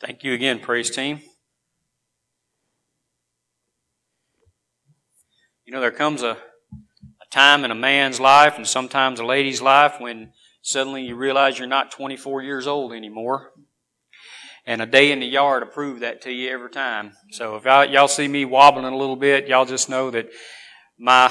Thank you again, praise team. You know, there comes a time in a man's life and sometimes a lady's life when suddenly you realize you're not 24 years old anymore. And a day in the yard will prove that to you every time. So if y'all see me wobbling a little bit, y'all just know that my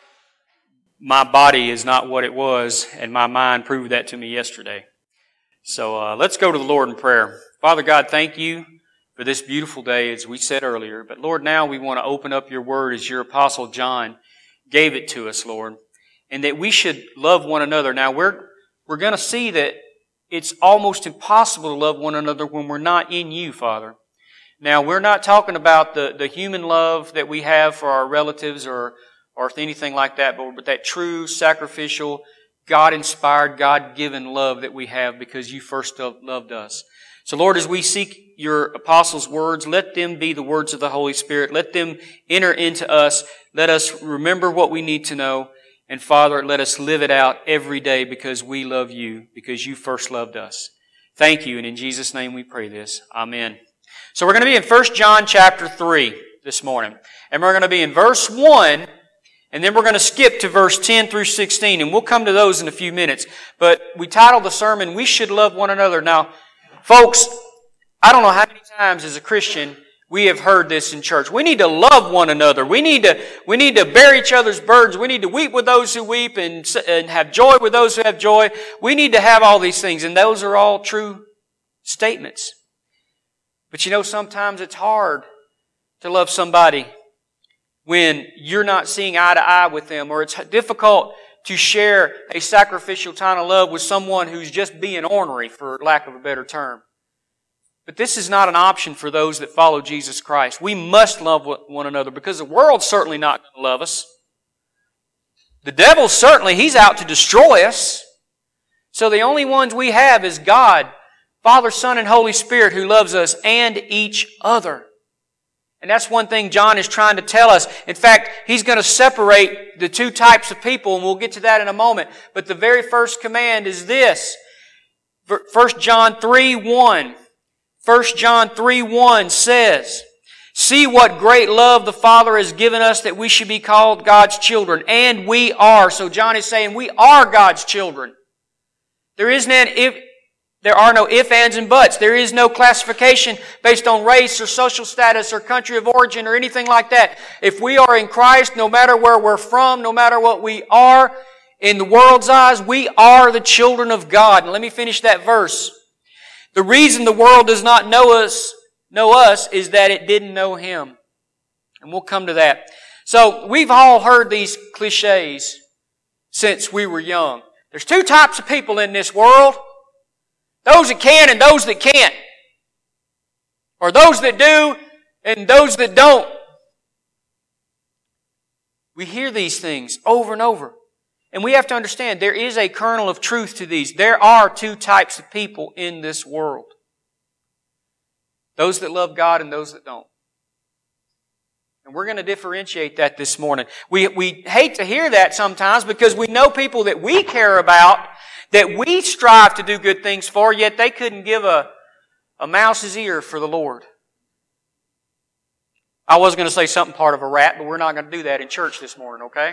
body is not what it was, and my mind proved that to me yesterday. So let's go to the Lord in prayer. Father God, thank you for this beautiful day, as we said earlier. But Lord, now we want to open up your word as your apostle John gave it to us, Lord, and that we should love one another. Now we're going to see that it's almost impossible to love one another when we're not in you, Father. Now we're not talking about the human love that we have for our relatives or anything like that, but that true, sacrificial, God-inspired, God-given love that we have because you first loved us. So Lord, as we seek your apostles' words, let them be the words of the Holy Spirit. Let them enter into us. Let us remember what we need to know. And Father, let us live it out every day because we love you, because you first loved us. Thank you, and in Jesus' name we pray this. Amen. So we're going to be in 1 John chapter 3 this morning. And we're going to be in verse 1, and then we're going to skip to verse 10 through 16, and we'll come to those in a few minutes. But we titled the sermon, We Should Love One Another. Now, folks, I don't know how many times as a Christian we have heard this in church. We need to love one another. We need to bear each other's burdens. We need to weep with those who weep and have joy with those who have joy. We need to have all these things, and those are all true statements. But you know, sometimes it's hard to love somebody when you're not seeing eye to eye with them, or it's difficult to share a sacrificial kind of love with someone who's just being ornery, for lack of a better term. But this is not an option for those that follow Jesus Christ. We must love one another because the world's certainly not going to love us. The devil certainly, he's out to destroy us. So the only ones we have is God, Father, Son, and Holy Spirit who loves us and each other. And that's one thing John is trying to tell us. In fact, he's going to separate the two types of people, and we'll get to that in a moment. But the very first command is this. 1 John 3:1. 1 John 3:1 says, See what great love the Father has given us that we should be called God's children. And we are. So John is saying we are God's children. There are no ifs, ands, and buts. There is no classification based on race or social status or country of origin or anything like that. If we are in Christ, no matter where we're from, no matter what we are, in the world's eyes, we are the children of God. And let me finish that verse. The reason the world does not know us is that it didn't know Him. And we'll come to that. So we've all heard these cliches since we were young. There's two types of people in this world. Those that can and those that can't. Or those that do and those that don't. We hear these things over and over. And we have to understand there is a kernel of truth to these. There are two types of people in this world. Those that love God and those that don't. And we're going to differentiate that this morning. We hate to hear that sometimes because we know people that we care about, that we strive to do good things for, yet they couldn't give a mouse's ear for the Lord. I was going to say something part of a rat, but we're not going to do that in church this morning, okay?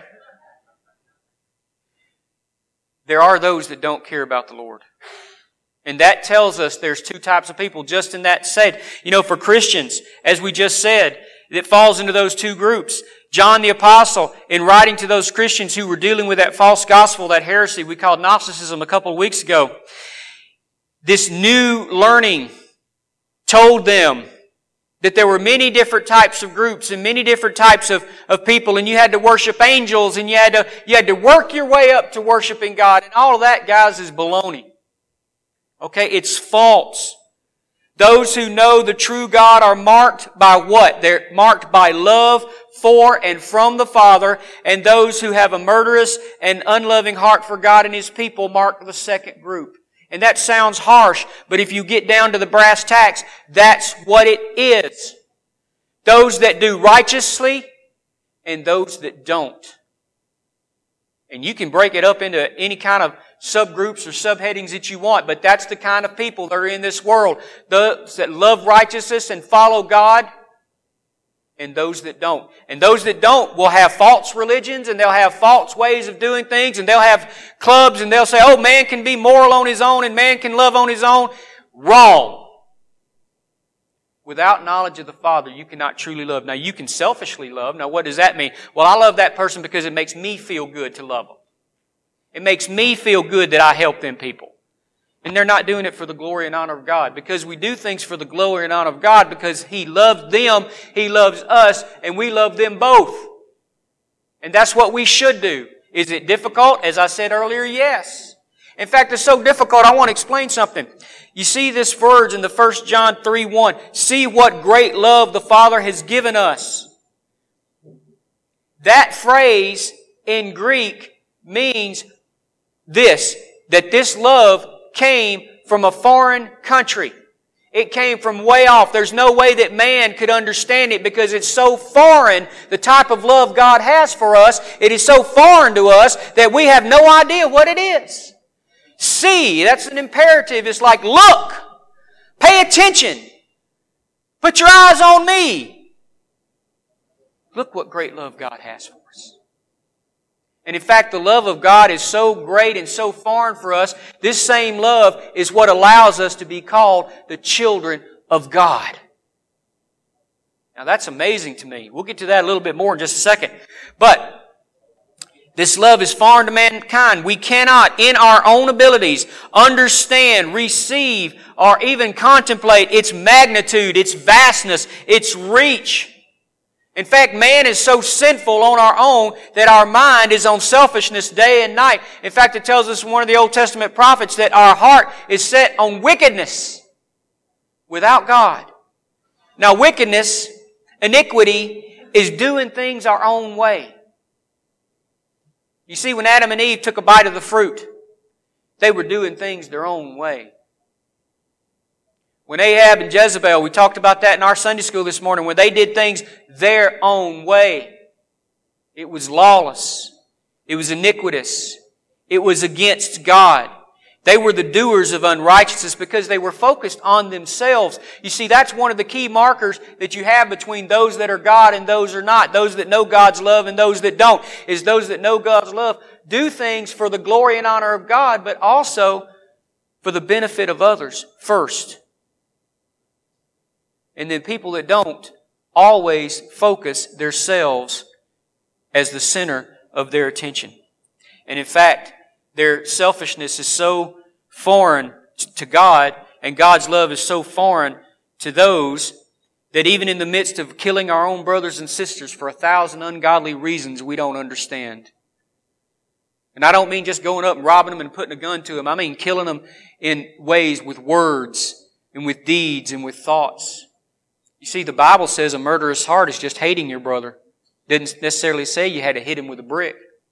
There are those that don't care about the Lord. And that tells us there's two types of people just in that said. You know, for Christians, as we just said, it falls into those two groups. John the Apostle, in writing to those Christians who were dealing with that false gospel, that heresy we called Gnosticism a couple of weeks ago, this new learning told them that there were many different types of groups and many different types of people, and you had to worship angels, and you had to work your way up to worshiping God. And all of that, guys, is baloney. Okay? It's false. Those who know the true God are marked by what? They're marked by love for and from the Father, and those who have a murderous and unloving heart for God and His people mark the second group. And that sounds harsh, but if you get down to the brass tacks, that's what it is. Those that do righteously and those that don't. And you can break it up into any kind of subgroups or subheadings that you want, but that's the kind of people that are in this world. Those that love righteousness and follow God, and those that don't. And those that don't will have false religions, and they'll have false ways of doing things, and they'll have clubs, and they'll say, oh, man can be moral on his own, and man can love on his own. Wrong. Without knowledge of the Father, you cannot truly love. Now, you can selfishly love. Now, what does that mean? Well, I love that person because it makes me feel good to love them. It makes me feel good that I help them people. And they're not doing it for the glory and honor of God. Because we do things for the glory and honor of God because He loves them, He loves us, and we love them both. And that's what we should do. Is it difficult? As I said earlier, yes. In fact, it's so difficult, I want to explain something. You see this verse in the 1 John 3:1. See what great love the Father has given us. That phrase in Greek means this, that this love came from a foreign country. It came from way off. There's no way that man could understand it because it's so foreign, the type of love God has for us. It is so foreign to us that we have no idea what it is. See, that's an imperative. It's like, look, pay attention, put your eyes on me. Look what great love God has for us. And in fact, the love of God is so great and so foreign for us, this same love is what allows us to be called the children of God. Now that's amazing to me. We'll get to that a little bit more in just a second. But this love is foreign to mankind. We cannot, in our own abilities, understand, receive, or even contemplate its magnitude, its vastness, its reach. In fact, man is so sinful on our own that our mind is on selfishness day and night. In fact, it tells us in one of the Old Testament prophets that our heart is set on wickedness without God. Now, wickedness, iniquity, is doing things our own way. You see, when Adam and Eve took a bite of the fruit, they were doing things their own way. When Ahab and Jezebel, we talked about that in our Sunday school this morning, when they did things their own way, it was lawless. It was iniquitous. It was against God. They were the doers of unrighteousness because they were focused on themselves. You see, that's one of the key markers that you have between those that are God and those are not. Those that know God's love and those that don't. Is those that know God's love do things for the glory and honor of God, but also for the benefit of others first. And then people that don't always focus themselves as the center of their attention. And in fact, their selfishness is so foreign to God, and God's love is so foreign to those that even in the midst of killing our own brothers and sisters for 1,000 ungodly reasons we don't understand. And I don't mean just going up and robbing them and putting a gun to them. I mean killing them in ways with words and with deeds and with thoughts. You see, the Bible says a murderous heart is just hating your brother. It didn't necessarily say you had to hit him with a brick.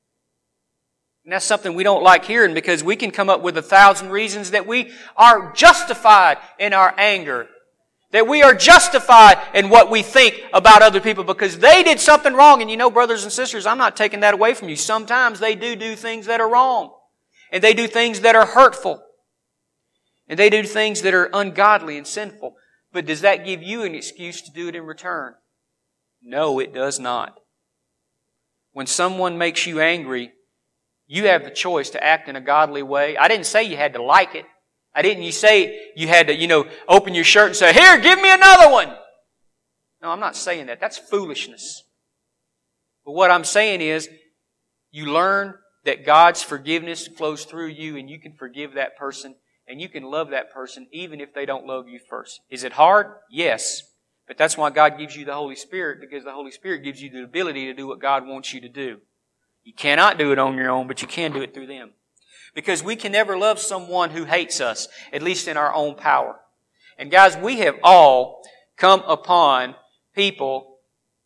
And that's something we don't like hearing because we can come up with 1,000 reasons that we are justified in our anger. That we are justified in what we think about other people because they did something wrong. And you know, brothers and sisters, I'm not taking that away from you. Sometimes they do things that are wrong. And they do things that are hurtful. And they do things that are ungodly and sinful. But does that give you an excuse to do it in return? No, it does not. When someone makes you angry, you have the choice to act in a godly way. I didn't say you had to like it. I didn't say you had to, open your shirt and say, here, give me another one. No, I'm not saying that. That's foolishness. But what I'm saying is, you learn that God's forgiveness flows through you and you can forgive that person and you can love that person even if they don't love you first. Is it hard? Yes. But that's why God gives you the Holy Spirit, because the Holy Spirit gives you the ability to do what God wants you to do. You cannot do it on your own, but you can do it through them. Because we can never love someone who hates us, at least in our own power. And guys, we have all come upon people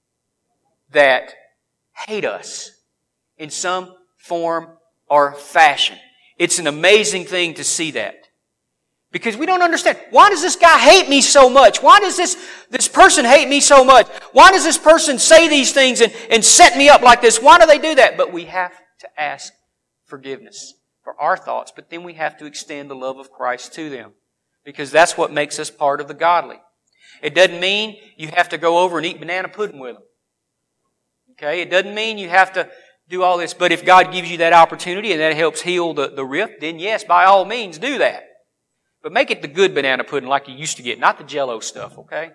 that hate us in some form or fashion. It's an amazing thing to see that. Because we don't understand. Why does this guy hate me so much? Why does this person hate me so much? Why does this person say these things and set me up like this? Why do they do that? But we have to ask forgiveness for our thoughts, but then we have to extend the love of Christ to them, because that's what makes us part of the godly. It doesn't mean you have to go over and eat banana pudding with them. Okay? It doesn't mean you have to do all this, but if God gives you that opportunity and that helps heal the rift, then yes, by all means, do that. But make it the good banana pudding like you used to get, not the Jell-O stuff, okay?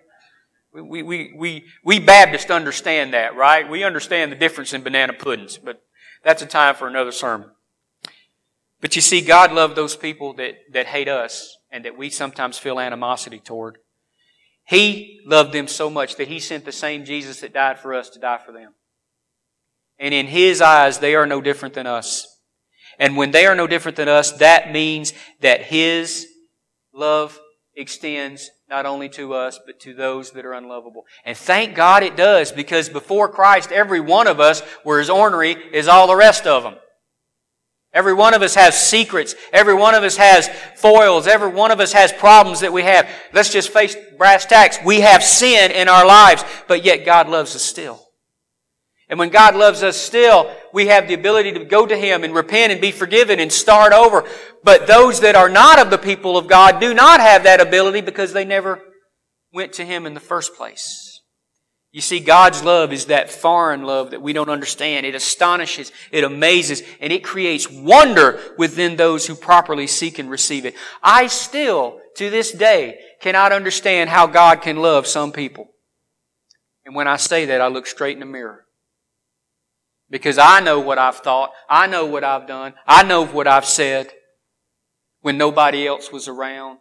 We Baptists understand that, right? We understand the difference in banana puddings, but that's a time for another sermon. But you see, God loved those people that hate us and that we sometimes feel animosity toward. He loved them so much that He sent the same Jesus that died for us to die for them. And in His eyes, they are no different than us. And when they are no different than us, that means that His love extends not only to us, but to those that are unlovable. And thank God it does, because before Christ, every one of us were as ornery as all the rest of them. Every one of us has secrets. Every one of us has foils. Every one of us has problems that we have. Let's just face brass tacks. We have sin in our lives, but yet God loves us still. And when God loves us still, we have the ability to go to Him and repent and be forgiven and start over. But those that are not of the people of God do not have that ability because they never went to Him in the first place. You see, God's love is that foreign love that we don't understand. It astonishes, it amazes, and it creates wonder within those who properly seek and receive it. I still, to this day, cannot understand how God can love some people. And when I say that, I look straight in the mirror. Because I know what I've thought. I know what I've done. I know what I've said when nobody else was around.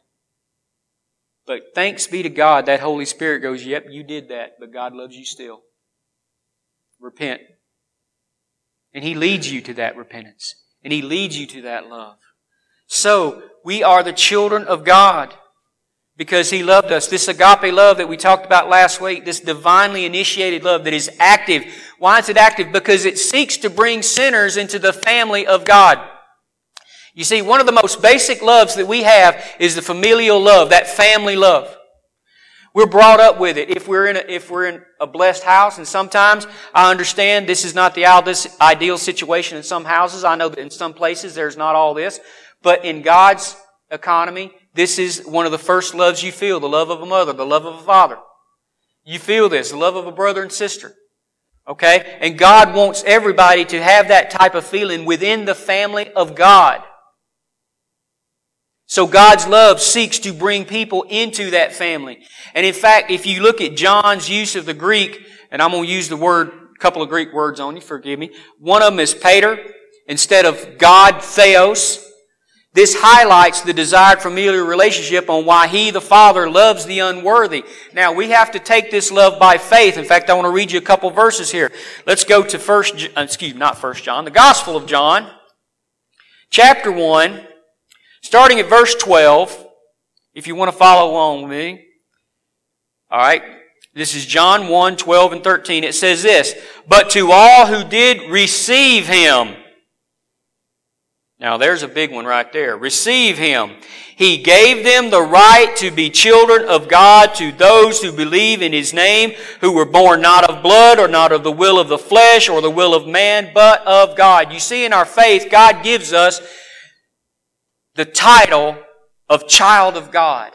But thanks be to God, that Holy Spirit goes, yep, you did that, but God loves you still. Repent. And He leads you to that repentance. And He leads you to that love. So, we are the children of God because He loved us. This agape love that we talked about last week, this divinely initiated love that is active. Why is it active? Because it seeks to bring sinners into the family of God. You see, one of the most basic loves that we have is the familial love, that family love. We're brought up with it. If we're in a blessed house, and sometimes I understand this is not the ideal situation in some houses. I know that in some places there's not all this. But in God's economy, this is one of the first loves you feel, the love of a mother, the love of a father. You feel this, the love of a brother and sister. Okay? And God wants everybody to have that type of feeling within the family of God. So God's love seeks to bring people into that family. And in fact, if you look at John's use of the Greek, and I'm going to use a couple of Greek words on you, forgive me. One of them is pater, instead of God, theos. This highlights the desired familial relationship on why He, the Father, loves the unworthy. Now, we have to take this love by faith. In fact, I want to read you a couple verses here. Let's go to the Gospel of John, chapter 1, starting at verse 12, if you want to follow along with me. All right. This is John 1, 12 and 13. It says this, "But to all who did receive Him," now there's a big one right there. "Receive Him. He gave them the right to be children of God, to those who believe in His name, who were born not of blood, or not of the will of the flesh, or the will of man, but of God." You see, in our faith, God gives us the title of child of God.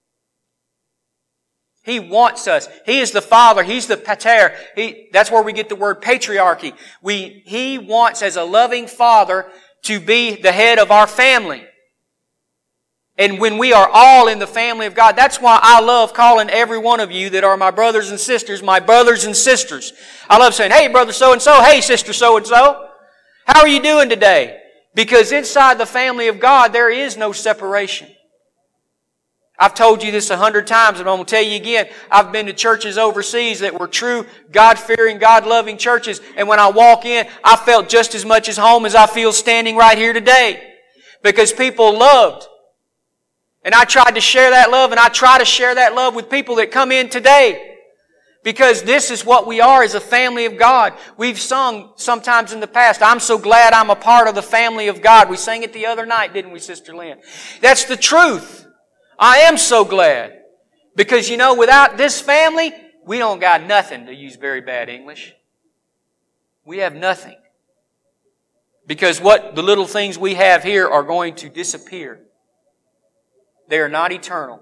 He wants us. He is the Father. He's the pater. That's where we get the word patriarchy. He wants, as a loving Father, to be the head of our family. And when we are all in the family of God, that's why I love calling every one of you that are my brothers and sisters, my brothers and sisters. I love saying, "Hey, brother so-and-so. Hey, sister so-and-so. How are you doing today?" Because inside the family of God, there is no separation. I've told you this 100 times, and I'm going to tell you again. I've been to churches overseas that were true, God-fearing, God-loving churches. And when I walk in, I felt just as much as home as I feel standing right here today. Because people loved. And I tried to share that love, and I try to share that love with people that come in today. Because this is what we are as a family of God. We've sung sometimes in the past, "I'm so glad I'm a part of the family of God." We sang it the other night, didn't we, Sister Lynn? That's the truth. I am so glad. Because, without this family, we don't got nothing, to use very bad English. We have nothing. Because what the little things we have here are going to disappear. They are not eternal.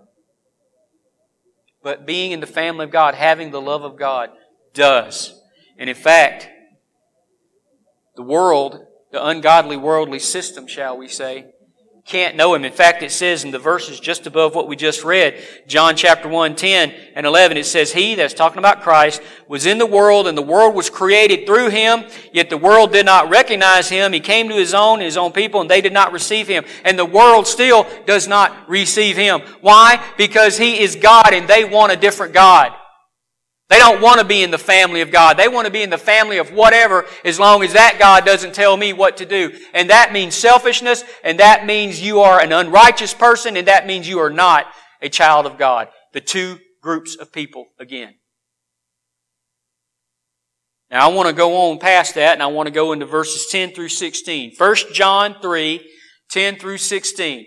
But being in the family of God, having the love of God, does. And in fact, the world, the ungodly worldly system, shall we say, can't know Him. In fact, it says in the verses just above what we just read, John chapter 1, 10 and 11, it says, He, that's talking about Christ, was in the world, and the world was created through Him, yet the world did not recognize Him. He came to His own people, and they did not receive Him. And the world still does not receive Him. Why? Because He is God, and they want a different God. They don't want to be in the family of God. They want to be in the family of whatever, as long as that God doesn't tell me what to do. And that means selfishness, and that means you are an unrighteous person, and that means you are not a child of God. The two groups of people again. Now I want to go on past that, and I want to go into verses 10 through 16. 1 John 3, 10 through 16.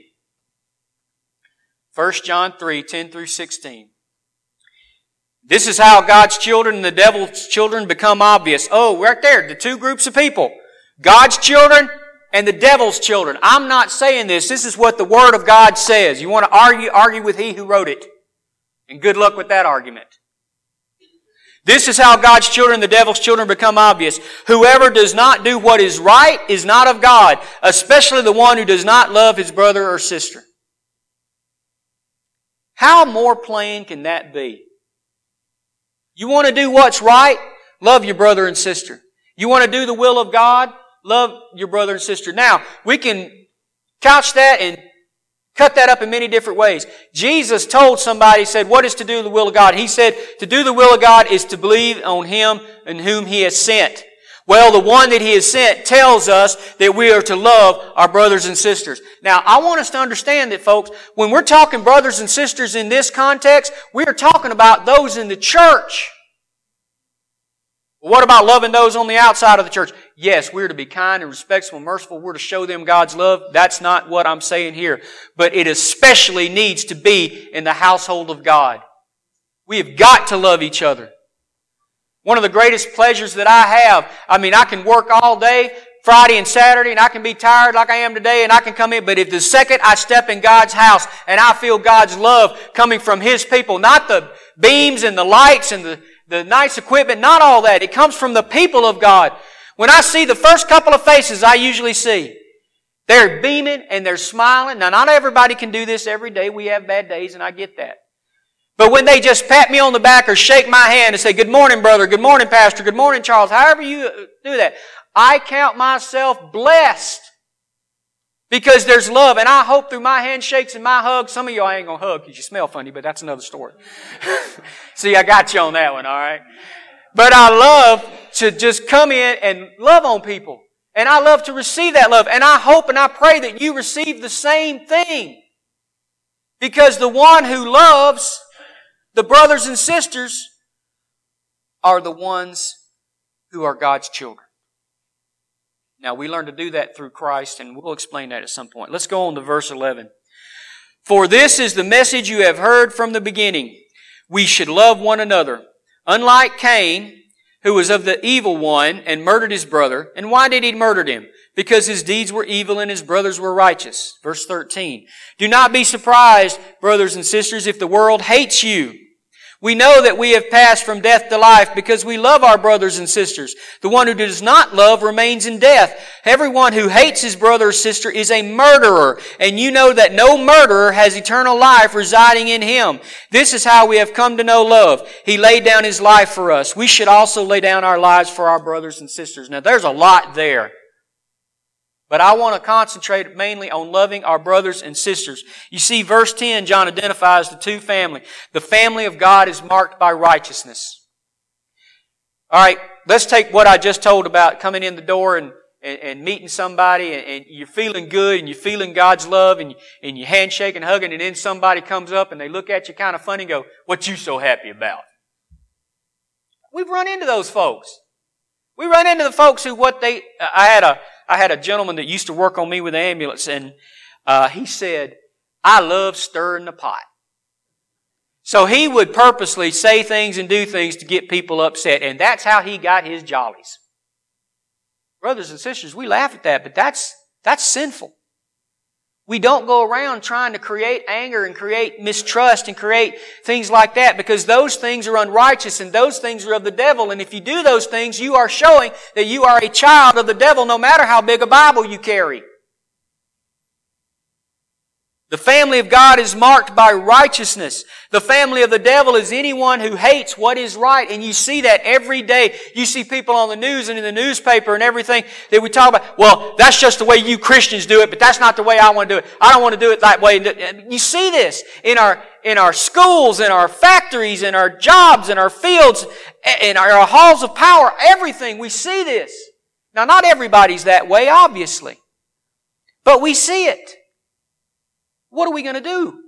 1 John 3, 10 through 16. This is how God's children and the devil's children become obvious. Oh, right there, the two groups of people. God's children and the devil's children. I'm not saying this. This is what the Word of God says. You want to argue with He who wrote it. And good luck with that argument. This is how God's children and the devil's children become obvious. Whoever does not do what is right is not of God, especially the one who does not love his brother or sister. How more plain can that be? You want to do what's right? Love your brother and sister. You want to do the will of God? Love your brother and sister. Now, we can couch that and cut that up in many different ways. Jesus told somebody, he said, what is to do the will of God? He said, to do the will of God is to believe on Him and whom He has sent. Well, the one that He has sent tells us that we are to love our brothers and sisters. Now, I want us to understand that, folks, when we're talking brothers and sisters in this context, we are talking about those in the church. What about loving those on the outside of the church? Yes, we're to be kind and respectful and merciful. We're to show them God's love. That's not what I'm saying here. But it especially needs to be in the household of God. We have got to love each other. One of the greatest pleasures that I have, I can work all day, Friday and Saturday, and I can be tired like I am today, and I can come in, but if the second I step in God's house and I feel God's love coming from His people, not the beams and the lights and the nice equipment, not all that. It comes from the people of God. When I see the first couple of faces I usually see, they're beaming and they're smiling. Now, not everybody can do this every day. We have bad days, and I get that. But when they just pat me on the back or shake my hand and say, good morning, brother, good morning, pastor, good morning, Charles, however you do that, I count myself blessed because there's love. And I hope through my handshakes and my hugs, some of you I ain't going to hug because you smell funny, but that's another story. See, I got you on that one, all right? But I love to just come in and love on people. And I love to receive that love. And I hope and I pray that you receive the same thing. Because the one who loves the brothers and sisters are the ones who are God's children. Now, we learn to do that through Christ, and we'll explain that at some point. Let's go on to verse 11. For this is the message you have heard from the beginning. We should love one another. Unlike Cain, who was of the evil one and murdered his brother. And why did he murder him? Because his deeds were evil and his brothers were righteous. Verse 13. Do not be surprised, brothers and sisters, if the world hates you. We know that we have passed from death to life because we love our brothers and sisters. The one who does not love remains in death. Everyone who hates his brother or sister is a murderer, and you know that no murderer has eternal life residing in him. This is how we have come to know love. He laid down His life for us. We should also lay down our lives for our brothers and sisters. Now, there's a lot there. But I want to concentrate mainly on loving our brothers and sisters. You see, verse 10, John identifies the two families. The family of God is marked by righteousness. All right, let's take what I just told about coming in the door and meeting somebody and you're feeling good and you're feeling God's love and you handshake and hugging, and then somebody comes up and they look at you kind of funny and go, what you so happy about? We've run into those folks. We run into the folks who I had a gentleman that used to work on me with the ambulance, and he said, I love stirring the pot. So he would purposely say things and do things to get people upset, and that's how he got his jollies. Brothers and sisters, we laugh at that, but that's sinful. We don't go around trying to create anger and create mistrust and create things like that, because those things are unrighteous and those things are of the devil. And if you do those things, you are showing that you are a child of the devil, no matter how big a Bible you carry. The family of God is marked by righteousness. The family of the devil is anyone who hates what is right. And you see that every day. You see people on the news and in the newspaper and everything that we talk about. Well, that's just the way you Christians do it, but that's not the way I want to do it. I don't want to do it that way. You see this in our schools, in our factories, in our jobs, in our fields, in our halls of power, everything. We see this. Now, not everybody's that way, obviously. But we see it. What are we going to do?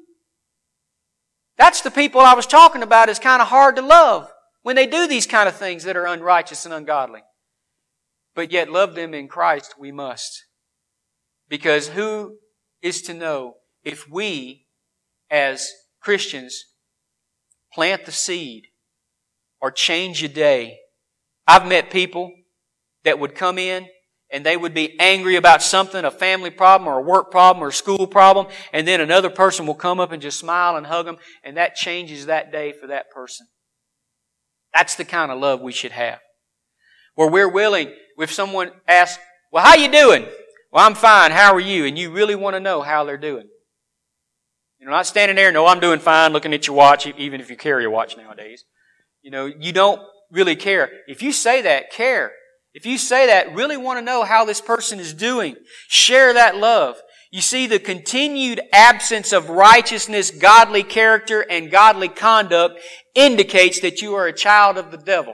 That's the people I was talking about is kind of hard to love when they do these kind of things that are unrighteous and ungodly. But yet love them in Christ we must. Because who is to know if we as Christians plant the seed or change a day? I've met people that would come in and they would be angry about something, a family problem or a work problem or a school problem, and then another person will come up and just smile and hug them, and that changes that day for that person. That's the kind of love we should have. Where we're willing, if someone asks, well, how you doing? Well, I'm fine. How are you? And you really want to know how they're doing. You're not standing there, no, I'm doing fine, looking at your watch, even if you carry a watch nowadays. You don't really care. If you say that, care. If you say that, really want to know how this person is doing, share that love. You see, the continued absence of righteousness, godly character, and godly conduct indicates that you are a child of the devil.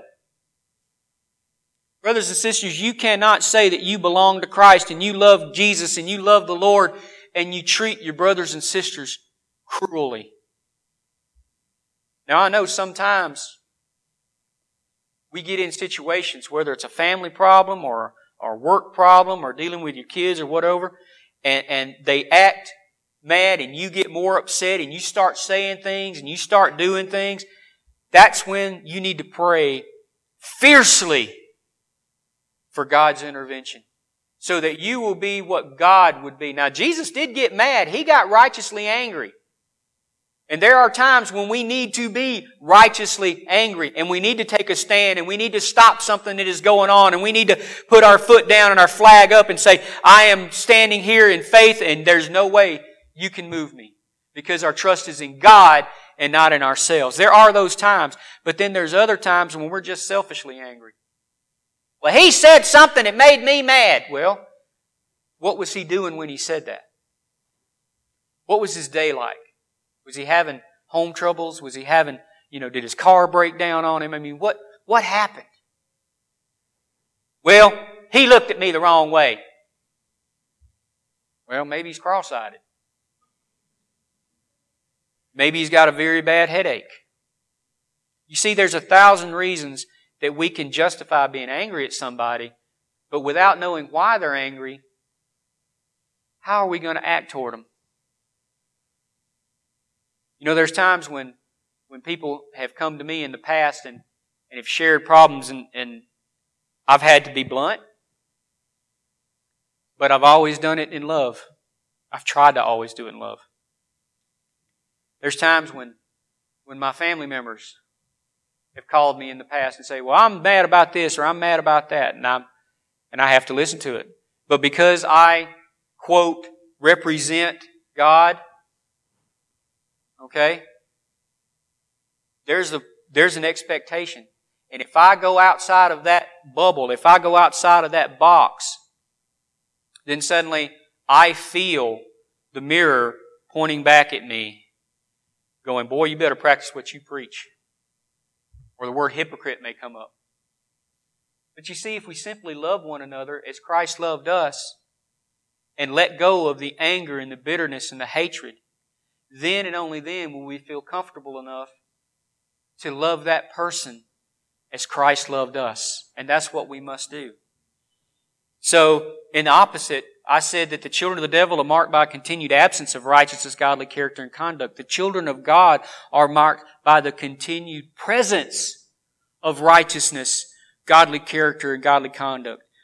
Brothers and sisters, you cannot say that you belong to Christ and you love Jesus and you love the Lord and you treat your brothers and sisters cruelly. Now, I know sometimes we get in situations, whether it's a family problem or a work problem or dealing with your kids or whatever, and they act mad and you get more upset and you start saying things and you start doing things. That's when you need to pray fiercely for God's intervention so that you will be what God would be. Now, Jesus did get mad. He got righteously angry. And there are times when we need to be righteously angry and we need to take a stand and we need to stop something that is going on and we need to put our foot down and our flag up and say, I am standing here in faith and there's no way you can move me because our trust is in God and not in ourselves. There are those times, but then there's other times when we're just selfishly angry. Well, he said something that made me mad. Well, what was he doing when he said that? What was his day like? Was he having home troubles? Was he having, did his car break down on him? I mean, what happened? Well, he looked at me the wrong way. Well, maybe he's cross-eyed. Maybe he's got a very bad headache. You see, there's 1,000 reasons that we can justify being angry at somebody, but without knowing why they're angry, how are we going to act toward them? There's times when people have come to me in the past and have shared problems and I've had to be blunt, but I've always done it in love. I've tried to always do it in love. There's times when my family members have called me in the past and say, well, I'm mad about this or I'm mad about that, and I have to listen to it. But because I, quote, represent God, okay, there's an expectation. And if I go outside of that bubble, if I go outside of that box, then suddenly I feel the mirror pointing back at me, going, boy, you better practice what you preach. Or the word hypocrite may come up. But you see, if we simply love one another as Christ loved us and let go of the anger and the bitterness and the hatred, then and only then will we feel comfortable enough to love that person as Christ loved us. And that's what we must do. So, in the opposite, I said that the children of the devil are marked by a continued absence of righteousness, godly character, and conduct. The children of God are marked by the continued presence of righteousness, godly character, and godly conduct.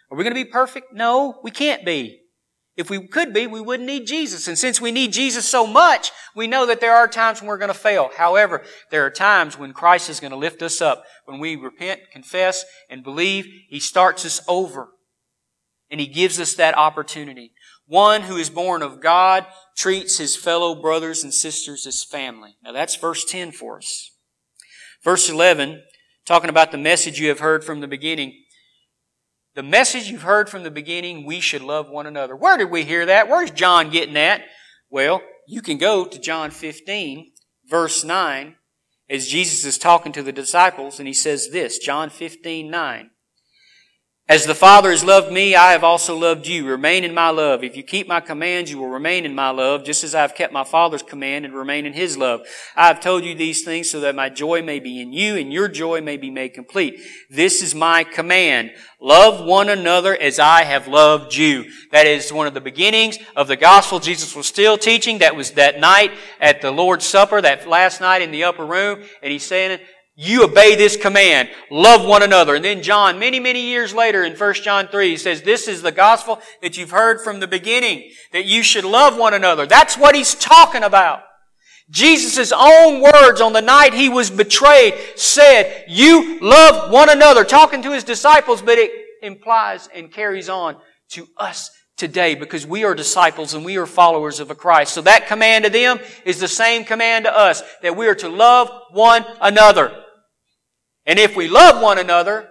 Are we going to be perfect? No, we can't be. If we could be, we wouldn't need Jesus. And since we need Jesus so much, we know that there are times when we're going to fail. However, there are times when Christ is going to lift us up. When we repent, confess, and believe, He starts us over. And He gives us that opportunity. One who is born of God treats his fellow brothers and sisters as family. Now that's verse 10 for us. Verse 11, talking about the message you have heard from the beginning. The message you've heard from the beginning, we should love one another. Where did we hear that? Where's John getting that? Well, you can go to John 15, verse 9, as Jesus is talking to the disciples, and He says this, John 15, 9. As the Father has loved me, I have also loved you. Remain in my love. If you keep my commands, you will remain in my love, just as I have kept my Father's command and remain in His love. I have told you these things so that my joy may be in you and your joy may be made complete. This is my command. Love one another as I have loved you. That is one of the beginnings of the gospel Jesus was still teaching. That was that night at the Lord's Supper, that last night in the upper room. And He's saying, you obey this command. Love one another. And then John, many, many years later in 1 John 3, he says, this is the gospel that you've heard from the beginning, that you should love one another. That's what He's talking about. Jesus' own words on the night He was betrayed said, you love one another, talking to His disciples, but it implies and carries on to us today because we are disciples and we are followers of a Christ. So that command to them is the same command to us, that we are to love one another. And if we love one another,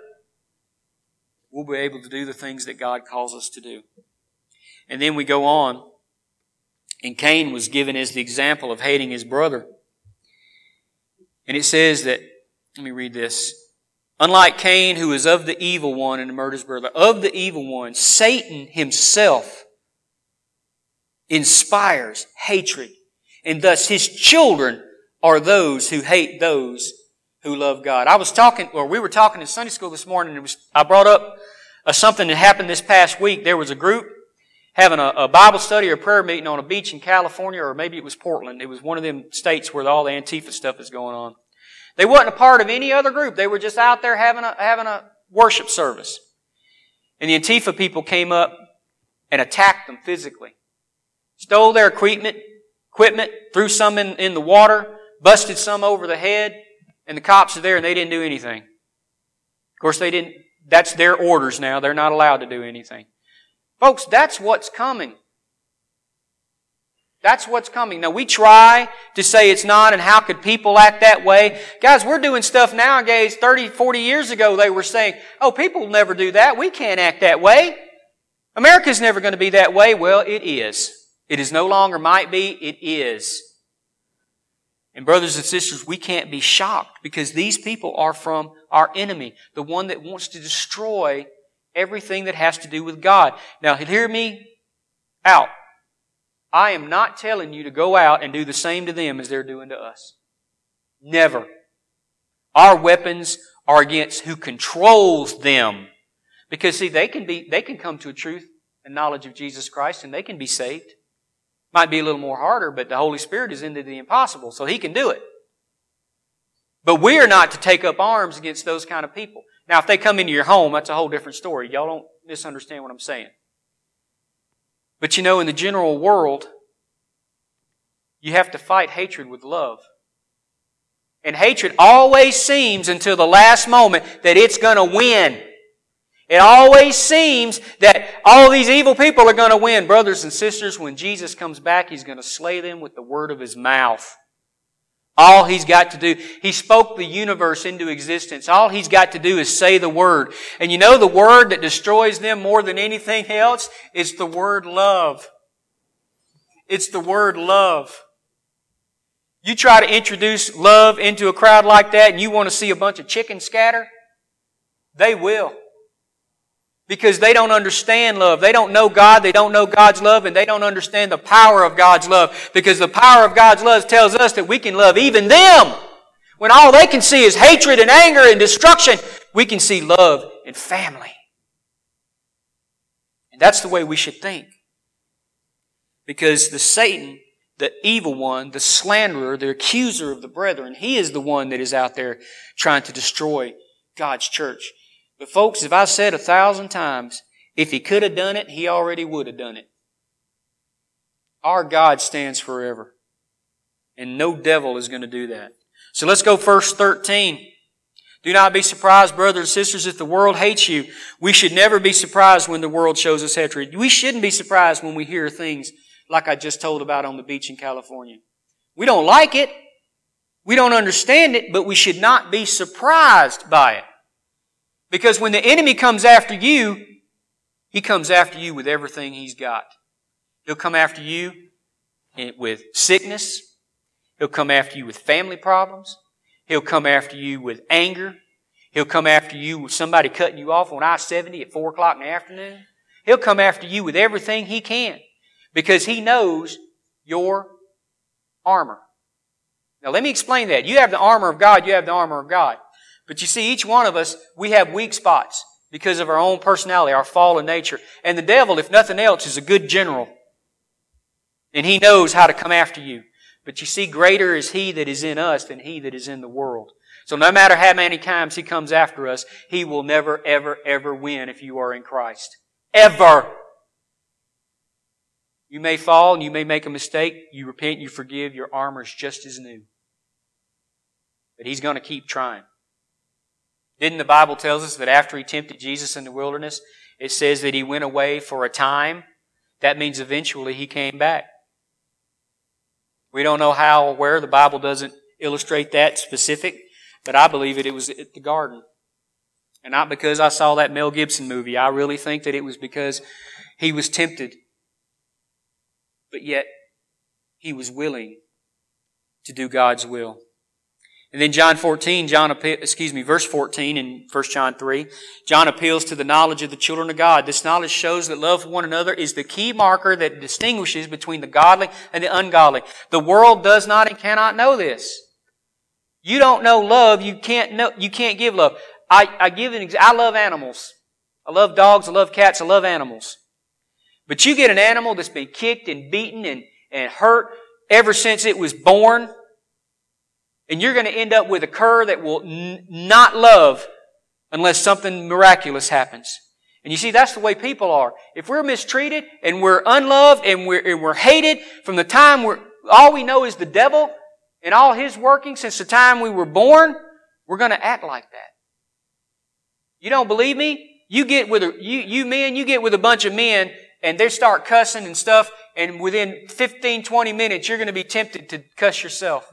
we'll be able to do the things that God calls us to do. And then we go on. And Cain was given as the example of hating his brother. And it says that, let me read this. Unlike Cain, who is of the evil one and murdered his brother, of the evil one, Satan himself inspires hatred. And thus his children are those who hate those who love God. We were talking in Sunday school this morning. I brought up something that happened this past week. There was a group having a Bible study or prayer meeting on a beach in California, or maybe it was Portland. It was one of them states where all the Antifa stuff is going on. They wasn't a part of any other group. They were just out there having a worship service. And the Antifa people came up and attacked them physically. Stole their equipment, threw some in the water, busted some over the head, and the cops are there and they didn't do anything. Of course, they didn't. That's their orders now. They're not allowed to do anything. Folks, that's what's coming. That's what's coming. Now, we try to say it's not, and how could people act that way? Guys, we're doing stuff nowadays. 30, 40 years ago, they were saying, oh, people will never do that. We can't act that way. America's never going to be that way. Well, it is. It is no longer might be. It is. And brothers and sisters, we can't be shocked because these people are from our enemy, the one that wants to destroy everything that has to do with God. Now, hear me out. I am not telling you to go out and do the same to them as they're doing to us. Never. Our weapons are against who controls them. Because see, they can come to a truth and knowledge of Jesus Christ and they can be saved. Might be a little more harder, but the Holy Spirit is into the impossible, so He can do it. But we are not to take up arms against those kind of people. Now, if they come into your home, that's a whole different story. Y'all don't misunderstand what I'm saying. But you know, in the general world, you have to fight hatred with love. And hatred always seems until the last moment that it's going to win. It always seems that all these evil people are going to win. Brothers and sisters, when Jesus comes back, He's going to slay them with the word of His mouth. All He's got to do, He spoke the universe into existence. All He's got to do is say the word. And you know the word that destroys them more than anything else? It's the word love. It's the word love. You try to introduce love into a crowd like that and you want to see a bunch of chickens scatter? They will. Because they don't understand love. They don't know God. They don't know God's love. And they don't understand the power of God's love. Because the power of God's love tells us that we can love even them. When all they can see is hatred and anger and destruction, we can see love and family. And that's the way we should think. Because the Satan, the evil one, the slanderer, the accuser of the brethren, he is the one that is out there trying to destroy God's church. But folks, if I've said 1,000 times, If He could have done it, He already would have done it. Our God stands forever. And no devil is going to do that. So let's go verse 13. Do not be surprised, brothers and sisters, if the world hates you. We should never be surprised when the world shows us hatred. We shouldn't be surprised when we hear things like I just told about on the beach in California. We don't like it. We don't understand it, but we should not be surprised by it. Because when the enemy comes after you, he comes after you with everything he's got. He'll come after you with sickness. He'll come after you with family problems. He'll come after you with anger. He'll come after you with somebody cutting you off on I-70 at 4 o'clock in the afternoon. He'll come after you with everything he can because he knows your armor. Now let me explain that. You have the armor of God, you have the armor of God. But you see, each one of us, we have weak spots because of our own personality, our fallen nature. And the devil, if nothing else, is a good general. And he knows how to come after you. But you see, greater is He that is in us than he that is in the world. So no matter how many times he comes after us, he will never, ever, ever win if you are in Christ. Ever! You may fall and you may make a mistake. You repent, you forgive, your armor is just as new. But he's going to keep trying. Didn't the Bible tell us that after he tempted Jesus in the wilderness, it says that he went away for a time? That means eventually he came back. We don't know how or where. The Bible doesn't illustrate that specific, but I believe it was at the garden. And not because I saw that Mel Gibson movie. I really think that it was because he was tempted. But yet, he was willing to do God's will. And then verse 14 in 1 John 3, John appeals to the knowledge of the children of God. This knowledge shows that love for one another is the key marker that distinguishes between the godly and the ungodly. The world does not and cannot know this. You don't know love, you can't give love. I give an example. I love animals. I love dogs, I love cats, I love animals. But you get an animal that's been kicked and beaten and hurt ever since it was born, and you're going to end up with a cur that will not love unless something miraculous happens. And you see, that's the way people are. If we're mistreated and we're unloved and we're hated from the time all we know is the devil and all his working since the time we were born, we're going to act like that. You don't believe me? You get with a bunch of men and they start cussing and stuff, and within 15, 20 minutes, you're going to be tempted to cuss yourself.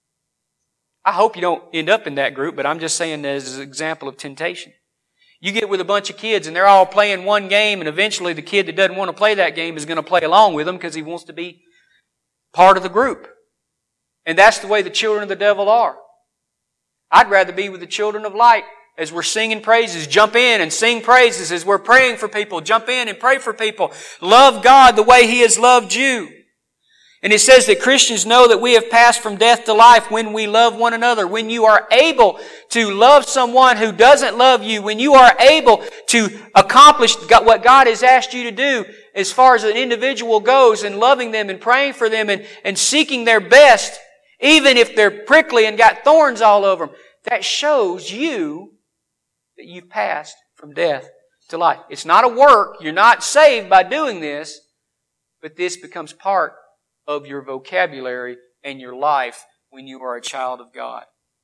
I hope you don't end up in that group, but I'm just saying that as an example of temptation. You get with a bunch of kids and they're all playing one game, and eventually the kid that doesn't want to play that game is going to play along with them because he wants to be part of the group. And that's the way the children of the devil are. I'd rather be with the children of light. As we're singing praises, jump in and sing praises. As we're praying for people, jump in and pray for people. Love God the way He has loved you. And it says that Christians know that we have passed from death to life when we love one another. When you are able to love someone who doesn't love you, when you are able to accomplish what God has asked you to do as far as an individual goes, and loving them and praying for them and seeking their best, even if they're prickly and got thorns all over them, that shows you that you've passed from death to life. It's not a work. You're not saved by doing this, but this becomes part of your vocabulary and your life when you are a child of God.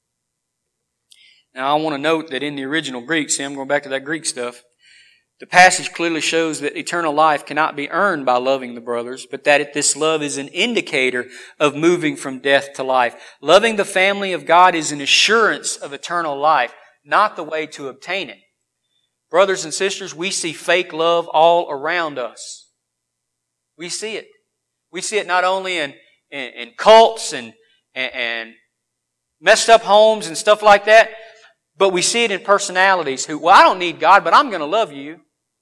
Now I want to note that in the original Greek, see, I'm going back to that Greek stuff, the passage clearly shows that eternal life cannot be earned by loving the brothers, but that this love is an indicator of moving from death to life. Loving the family of God is an assurance of eternal life, not the way to obtain it. Brothers and sisters, we see fake love all around us. We see it. We see it not only in cults and messed up homes and stuff like that, but we see it in personalities who, well, I don't need God, but I'm going to love you.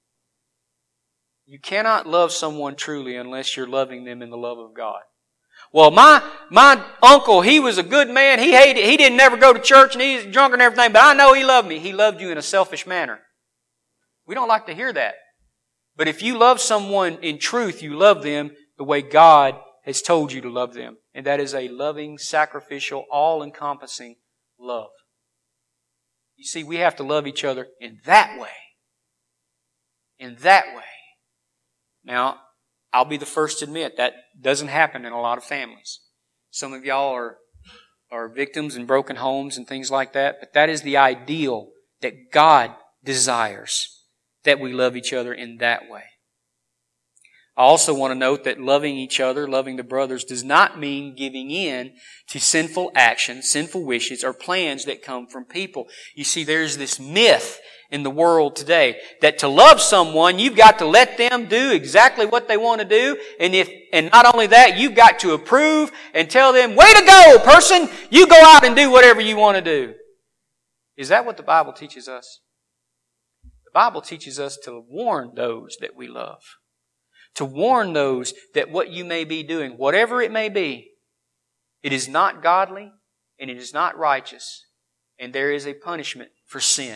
You cannot love someone truly unless you're loving them in the love of God. Well, my uncle, he was a good man. He didn't never go to church and he's drunk and everything, but I know he loved me. He loved you in a selfish manner. We don't like to hear that. But if you love someone in truth, you love them the way God has told you to love them. And that is a loving, sacrificial, all-encompassing love. You see, we have to love each other in that way. in that way. Now, I'll be the first to admit that doesn't happen in a lot of families. Some of y'all are victims in broken homes and things like that, but that is the ideal that God desires, that we love each other in that way. I also want to note that loving each other, loving the brothers, does not mean giving in to sinful actions, sinful wishes, or plans that come from people. You see, there's this myth in the world today that to love someone, you've got to let them do exactly what they want to do. And not only that, you've got to approve and tell them, way to go, person! You go out and do whatever you want to do. Is that what the Bible teaches us? The Bible teaches us to warn those that we love. To warn those that what you may be doing, whatever it may be, it is not godly and it is not righteous, and there is a punishment for sin.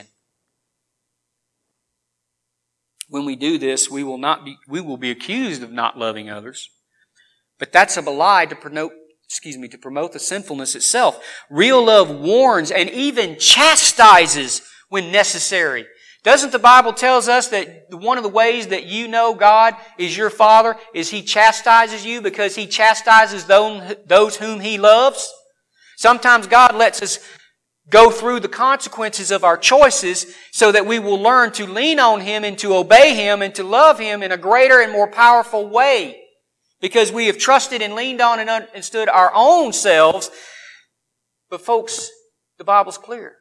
When we do this, we will be accused of not loving others. But that's a lie to promote the sinfulness itself. Real love warns and even chastises when necessary. Doesn't the Bible tells us that one of the ways that you know God is your Father is He chastises you because He chastises those whom He loves? Sometimes God lets us go through the consequences of our choices so that we will learn to lean on Him and to obey Him and to love Him in a greater and more powerful way. Because we have trusted and leaned on and stood our own selves. But folks, the Bible's clear.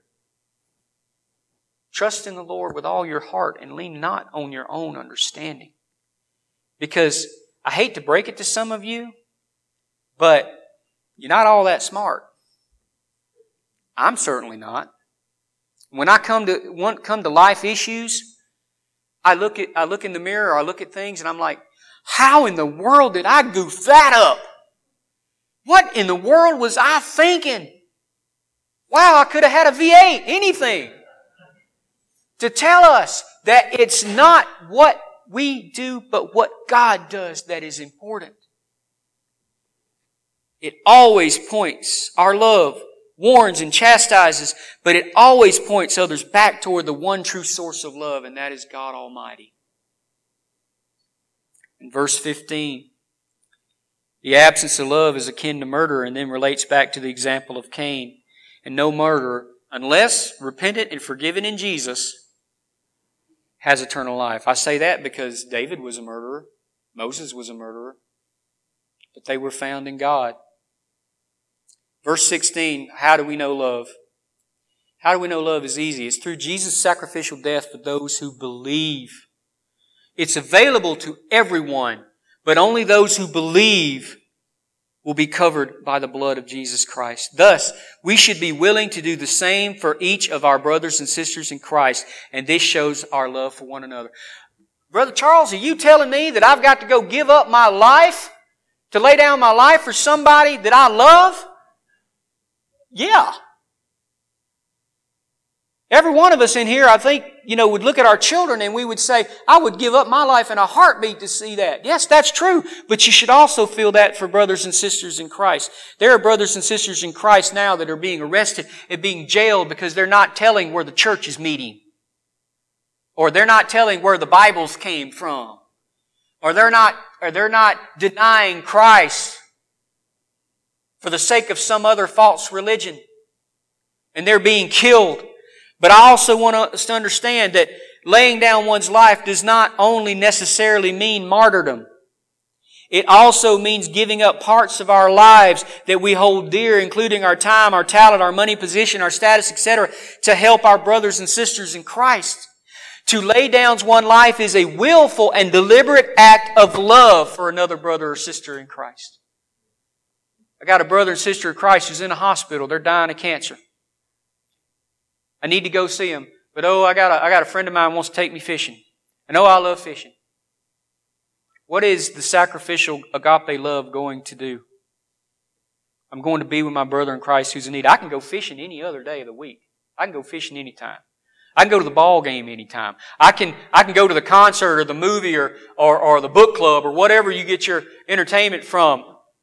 Trust in the Lord with all your heart and lean not on your own understanding. Because I hate to break it to some of you, but you're not all that smart. I'm certainly not. When I come to life issues, I look in the mirror, or I look at things, and I'm like, how in the world did I goof that up? What in the world was I thinking? Wow, I could have had a V8, anything. To tell us that it's not what we do, but what God does that is important. It always points, our love warns and chastises, but it always points others back toward the one true source of love, and that is God Almighty. In verse 15, the absence of love is akin to murder, and then relates back to the example of Cain. And no murderer, unless repentant and forgiven in Jesus, has eternal life. I say that because David was a murderer. Moses was a murderer. But they were found in God. Verse 16, how do we know love? How do we know love is easy? It's through Jesus' sacrificial death for those who believe. It's available to everyone, but only those who believe will be covered by the blood of Jesus Christ. Thus, we should be willing to do the same for each of our brothers and sisters in Christ, and this shows our love for one another. Brother Charles, are you telling me that I've got to go give up my life to lay down my life for somebody that I love? Yeah. Every one of us in here, I think, would look at our children and we would say, I would give up my life in a heartbeat to see that. Yes, that's true. But you should also feel that for brothers and sisters in Christ. There are brothers and sisters in Christ now that are being arrested and being jailed because they're not telling where the church is meeting. Or they're not telling where the Bibles came from. Or they're not denying Christ for the sake of some other false religion. And they're being killed. But I also want us to understand that laying down one's life does not only necessarily mean martyrdom. It also means giving up parts of our lives that we hold dear, including our time, our talent, our money, position, our status, etc., to help our brothers and sisters in Christ. To lay down one's life is a willful and deliberate act of love for another brother or sister in Christ. I got a brother and sister in Christ who's in a hospital. They're dying of cancer. I need to go see him. But I got a friend of mine who wants to take me fishing. And I love fishing. What is the sacrificial agape love going to do? I'm going to be with my brother in Christ who's in need. I can go fishing any other day of the week. I can go fishing anytime. I can go to the ball game anytime. I can go to the concert or the movie or the book club or whatever you get your entertainment from.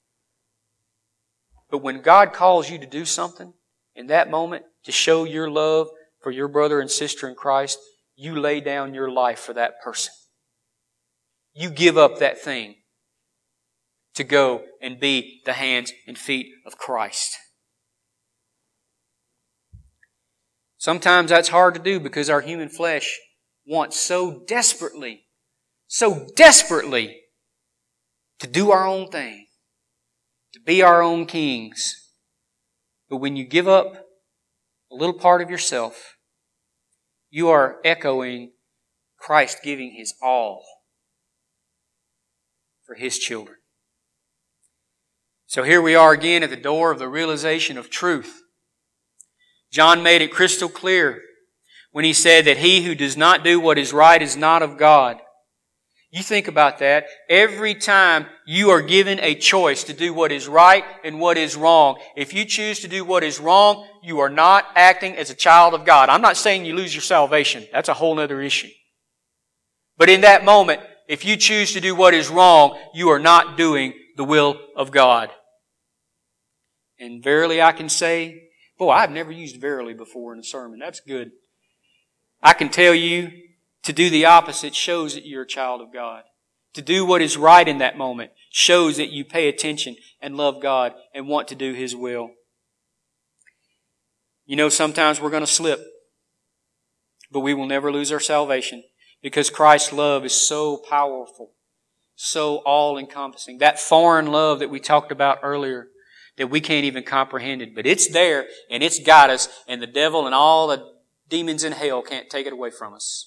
But when God calls you to do something, in that moment, to show your love for your brother and sister in Christ, you lay down your life for that person. you give up that thing to go and be the hands and feet of Christ. Sometimes that's hard to do because our human flesh wants so desperately to do our own thing, to be our own kings. But when you give up a little part of yourself, you are echoing Christ giving His all for His children. So here we are again at the door of the realization of truth. John made it crystal clear when he said that he who does not do what is right is not of God. You think about that. Every time you are given a choice to do what is right and what is wrong, if you choose to do what is wrong, you are not acting as a child of God. I'm not saying you lose your salvation. That's a whole other issue. But in that moment, if you choose to do what is wrong, you are not doing the will of God. And verily I can say, boy, I've never used verily before in a sermon. That's good. I can tell you, to do the opposite shows that you're a child of God. To do what is right in that moment shows that you pay attention and love God and want to do His will. You know, sometimes we're going to slip, but we will never lose our salvation because Christ's love is so powerful, so all-encompassing. That foreign love that we talked about earlier, that we can't even comprehend it. But it's there, and it's got us, and the devil and all the demons in hell can't take it away from us.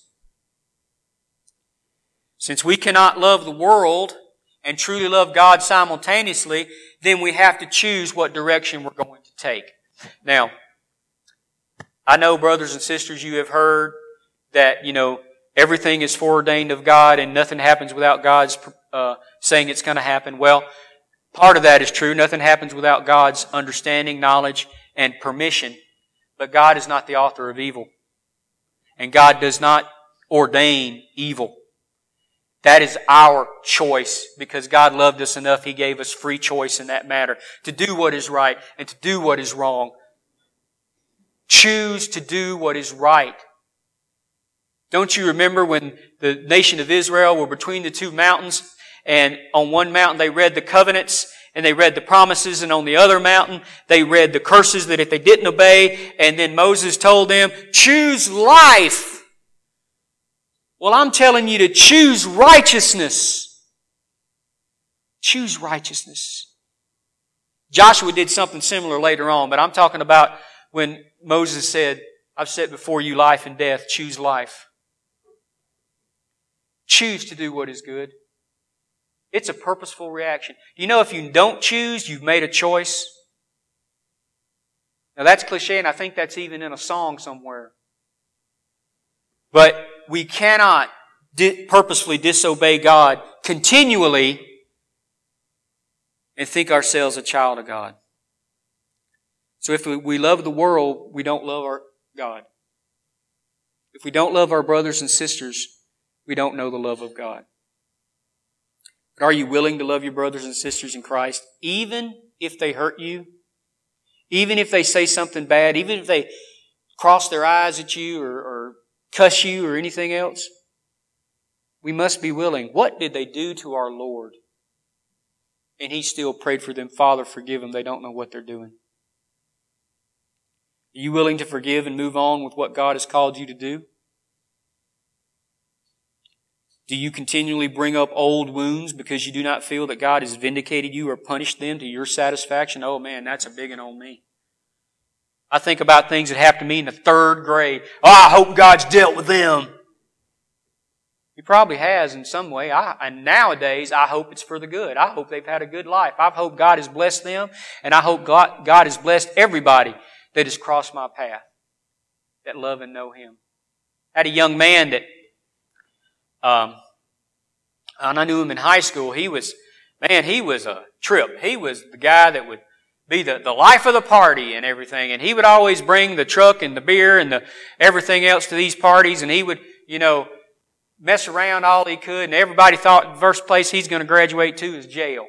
Since we cannot love the world and truly love God simultaneously, then we have to choose what direction we're going to take. Now, I know, brothers and sisters, you have heard that, everything is foreordained of God and nothing happens without God's saying it's going to happen. Well, part of that is true. Nothing happens without God's understanding, knowledge, and permission. But God is not the author of evil. And God does not ordain evil. That is our choice because God loved us enough. He gave us free choice in that matter to do what is right and to do what is wrong. Choose to do what is right. Don't you remember when the nation of Israel were between the two mountains, and on one mountain they read the covenants and they read the promises, and on the other mountain they read the curses that if they didn't obey, and then Moses told them, choose life. Well, I'm telling you to choose righteousness. Choose righteousness. Joshua did something similar later on, but I'm talking about when Moses said, I've set before you life and death, choose life. Choose to do what is good. It's a purposeful reaction. You know, if you don't choose, you've made a choice. Now that's cliche, and I think that's even in a song somewhere. But we cannot purposefully disobey God continually and think ourselves a child of God. So if we love the world, we don't love our God. If we don't love our brothers and sisters, we don't know the love of God. But are you willing to love your brothers and sisters in Christ, even if they hurt you? Even if they say something bad? Even if they cross their eyes at you or cuss you or anything else? We must be willing. What did they do to our Lord? And He still prayed for them, Father, forgive them. They don't know what they're doing. Are you willing to forgive and move on with what God has called you to do? Do you continually bring up old wounds because you do not feel that God has vindicated you or punished them to your satisfaction? Oh man, that's a big one on me. I think about things that happened to me in the 3rd grade. Oh, I hope God's dealt with them. He probably has in some way. And nowadays, I hope it's for the good. I hope they've had a good life. I hope God has blessed them, and I hope God has blessed everybody that has crossed my path, that love and know Him. I had a young man that, and I knew him in high school. He was a trip. He was the guy that would be the life of the party and everything. And he would always bring the truck and the beer and everything else to these parties. And he would, mess around all he could. And everybody thought the first place he's going to graduate to is jail.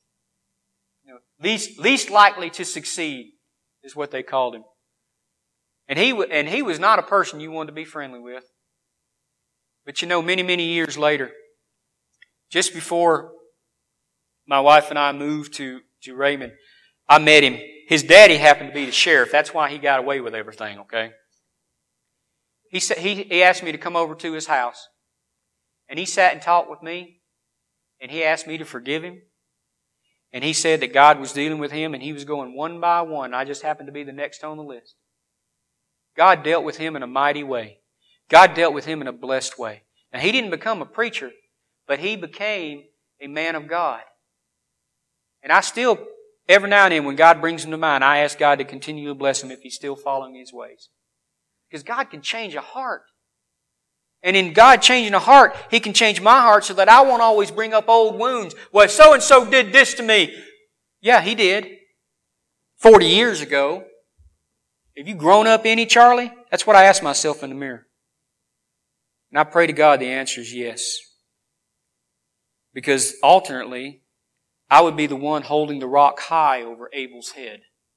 Least likely to succeed is what they called him. And he was not a person you wanted to be friendly with. But many, many years later, Just before my wife and I moved to Raymond, I met him. His daddy happened to be the sheriff. That's why he got away with everything, okay? He asked me to come over to his house. And he sat and talked with me. And he asked me to forgive him. And he said that God was dealing with him and he was going one by one. I just happened to be the next on the list. God dealt with him in a mighty way. God dealt with him in a blessed way. Now, he didn't become a preacher, but he became a man of God. And I still, every now and then, when God brings him to mind, I ask God to continue to bless him if he's still following His ways. Because God can change a heart. And in God changing a heart, He can change my heart so that I won't always bring up old wounds. Well, so-and-so did this to me. Yeah, he did. 40 years ago. Have you grown up any, Charlie? That's what I ask myself in the mirror. And I pray to God the answer is yes. Because alternately, I would be the one holding the rock high over Abel's head.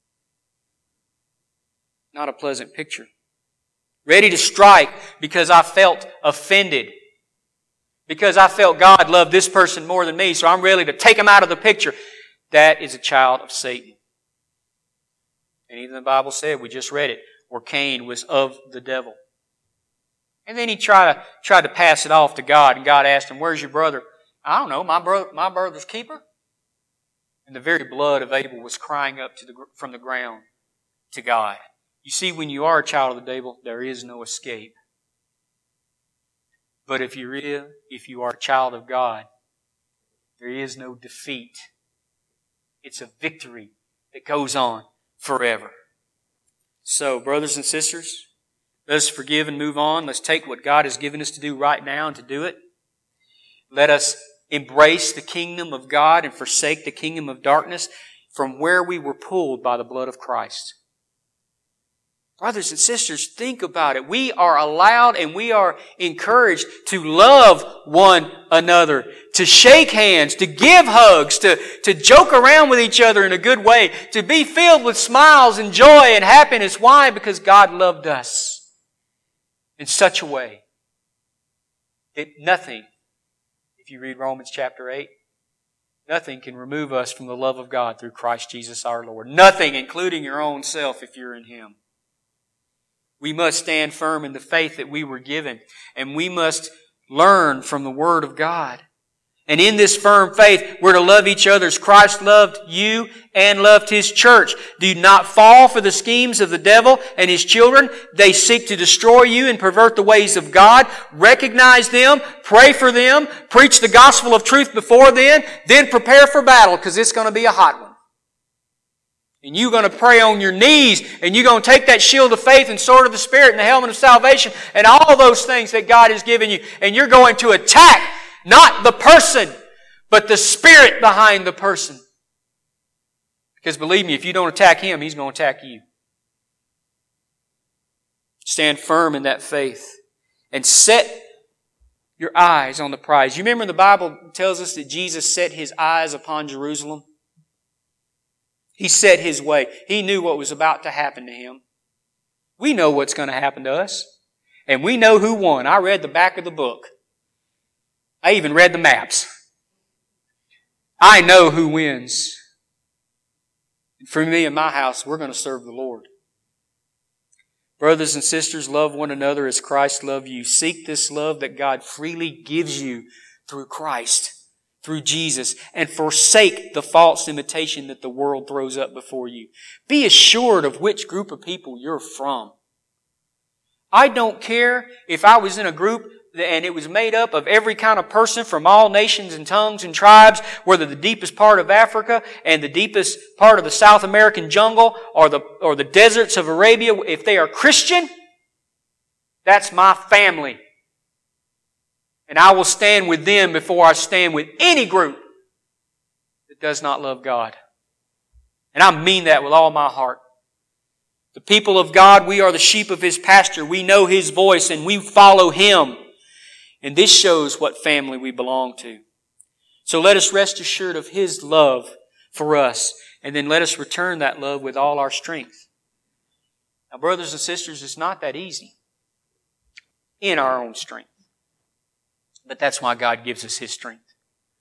Not a pleasant picture. Ready to strike because I felt offended. Because I felt God loved this person more than me, so I'm ready to take him out of the picture. That is a child of Satan. And even the Bible said, we just read it, where Cain was of the devil. And then he tried to pass it off to God, and God asked him, where's your brother? I don't know, my brother's keeper. And the very blood of Abel was crying up from the ground to God. You see, when you are a child of the devil, there is no escape. But if you are a child of God, there is no defeat. It's a victory that goes on forever. So, brothers and sisters, let us forgive and move on. Let's take what God has given us to do right now and to do it. Let us embrace the kingdom of God and forsake the kingdom of darkness from where we were pulled by the blood of Christ. Brothers and sisters, think about it. We are allowed and we are encouraged to love one another, to shake hands, to give hugs, to joke around with each other in a good way, to be filled with smiles and joy and happiness. Why? Because God loved us in such a way that nothing, if you read Romans chapter 8, nothing can remove us from the love of God through Christ Jesus our Lord. Nothing, including your own self if you're in Him. We must stand firm in the faith that we were given. And we must learn from the Word of God. And in this firm faith, we're to love each other as Christ loved you and loved His church. Do not fall for the schemes of the devil and his children. They seek to destroy you and pervert the ways of God. Recognize them, pray for them, preach the gospel of truth before then prepare for battle, because it's going to be a hot one. And you're going to pray on your knees, and you're going to take that shield of faith and sword of the Spirit and the helmet of salvation and all those things that God has given you. And you're going to attack not the person, but the spirit behind the person. Because believe me, if you don't attack him, he's going to attack you. Stand firm in that faith and set your eyes on the prize. You remember the Bible tells us that Jesus set His eyes upon Jerusalem? He set His way. He knew what was about to happen to Him. We know what's going to happen to us. And we know who won. I read the back of the book. I even read the maps. I know who wins. And for me and my house, we're going to serve the Lord. Brothers and sisters, love one another as Christ loved you. Seek this love that God freely gives you through Christ, through Jesus, and forsake the false imitation that the world throws up before you. Be assured of which group of people you're from. I don't care if I was in a group and it was made up of every kind of person from all nations and tongues and tribes, whether the deepest part of Africa and the deepest part of the South American jungle or the deserts of Arabia. If they are Christian, that's my family. And I will stand with them before I stand with any group that does not love God. And I mean that with all my heart. The people of God, we are the sheep of His pasture. We know His voice and we follow Him. And this shows what family we belong to. So let us rest assured of His love for us. And then let us return that love with all our strength. Now, brothers and sisters, it's not that easy in our own strength. But that's why God gives us His strength.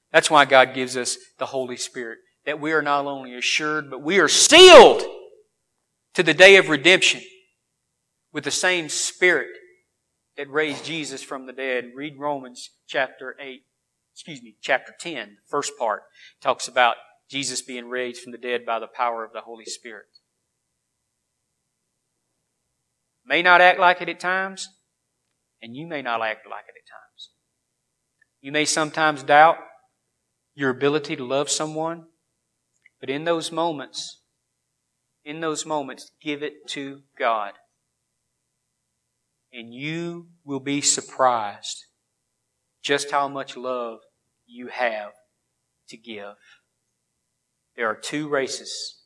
That's why God gives us the Holy Spirit. That we are not only assured, but we are sealed to the day of redemption with the same Spirit that raised Jesus from the dead. Read Romans chapter 10. The first part talks about Jesus being raised from the dead by the power of the Holy Spirit. May not act like it at times, and you may not act like it at times. You may sometimes doubt your ability to love someone, but in those moments, give it to God. And you will be surprised just how much love you have to give. There are two races.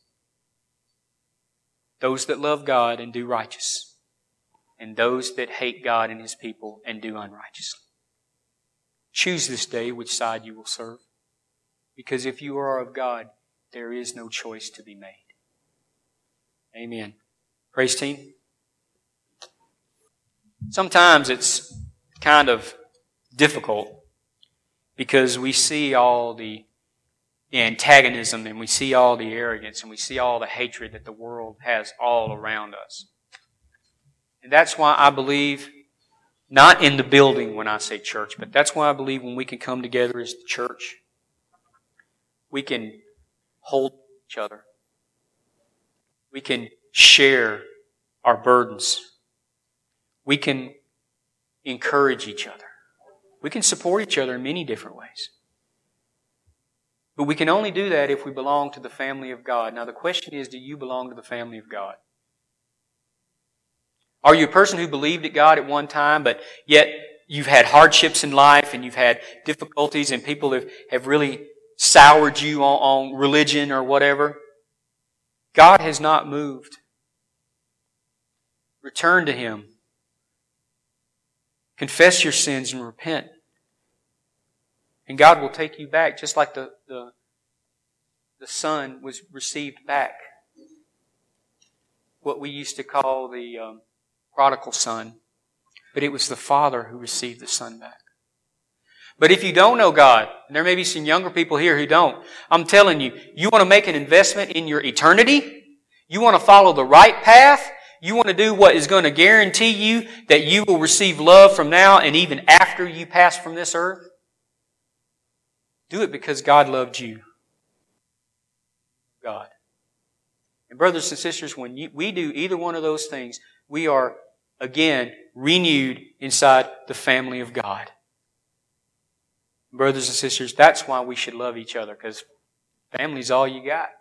Those that love God and do righteous, and those that hate God and His people and do unrighteously. Choose this day which side you will serve. Because if you are of God, there is no choice to be made. Amen. Praise team. Sometimes it's kind of difficult because we see all the antagonism and we see all the arrogance and we see all the hatred that the world has all around us. And that's why I believe, not in the building when I say church, but that's why I believe when we can come together as the church, we can hold each other. We can share our burdens. We can encourage each other. We can support each other in many different ways. But we can only do that if we belong to the family of God. Now the question is, do you belong to the family of God? Are you a person who believed at God at one time, but yet you've had hardships in life and you've had difficulties and people have really soured you on religion or whatever? God has not moved. Return to Him. Confess your sins and repent. And God will take you back just like the son was received back. What we used to call the prodigal son. But it was the father who received the son back. But if you don't know God, and there may be some younger people here who don't, I'm telling you, you want to make an investment in your eternity? You want to follow the right path? You want to do what is going to guarantee you that you will receive love from now and even after you pass from this earth? Do it because God loved you. God. And brothers and sisters, when we do either one of those things, we are, again, renewed inside the family of God. Brothers and sisters, that's why we should love each other, because family's all you got.